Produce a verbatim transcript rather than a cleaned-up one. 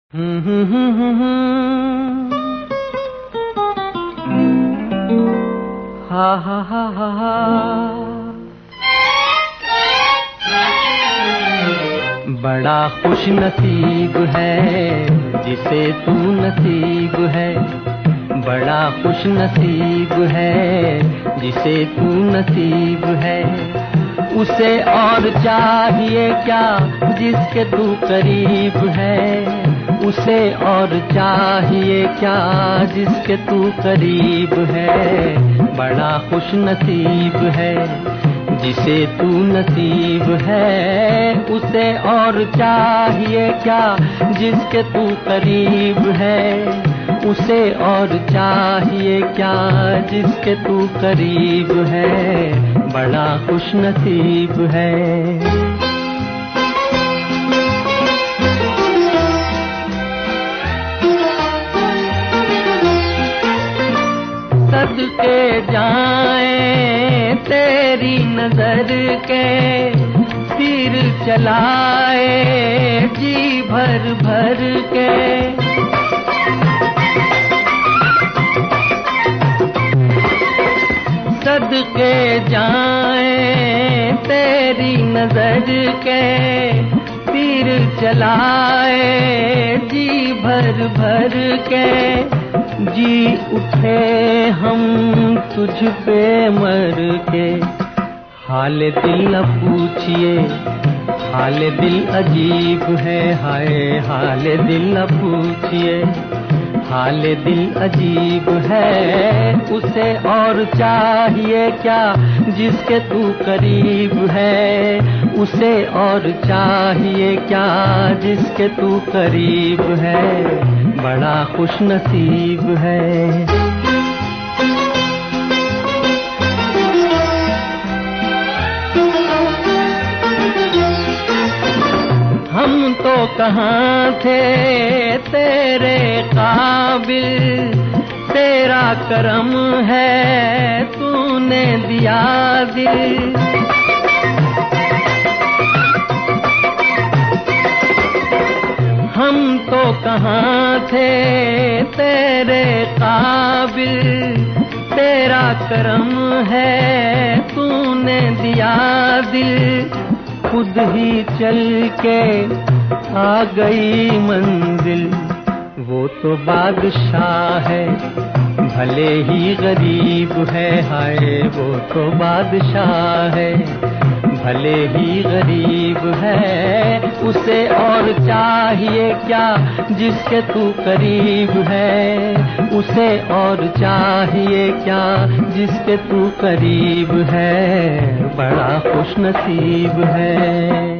हम्म हम्म हम्म हम्म हा हा हा हा हा बड़ा खुश नसीब है जिसे तू नसीब है। बड़ा खुश नसीब है जिसे तू नसीब है। उसे और चाहिए क्या जिसके तू करीब है। उसे और चाहिए क्या जिसके तू करीब है। बड़ा खुश नसीब है जिसे तू नसीब है। उसे और चाहिए क्या जिसके तू करीब है। उसे और चाहिए क्या जिसके तू करीब है। बड़ा खुश नसीब है। सदके जाए तेरी नजर के तीर चलाए जी भर भर के। सदके जाए तेरी नजर के तीर चलाए जी भर भर के। जी उठे हम तुझ पे मर के। हाल दिल न पूछिए हाल दिल अजीब है। हाय हाल दिल न पूछिए हाल दिल अजीब है। उसे और चाहिए क्या जिसके तू करीब है। उसे और चाहिए क्या जिसके तू करीब है। बड़ा खुश नसीब है। हम तो कहाँ थे तेरे काबिल। तेरा करम है तूने दिया दिल। हम तो कहाँ थे तेरे काबिल। तेरा करम है तूने दिया दिल। खुद ही चल के आ गई मंजिल। वो तो बादशाह है भले ही गरीब है। हाय वो तो बादशाह है भले ही गरीब है। उसे और चाहिए क्या जिसके तू करीब है। उसे और चाहिए क्या जिसके तू करीब है। बड़ा खुश नसीब है।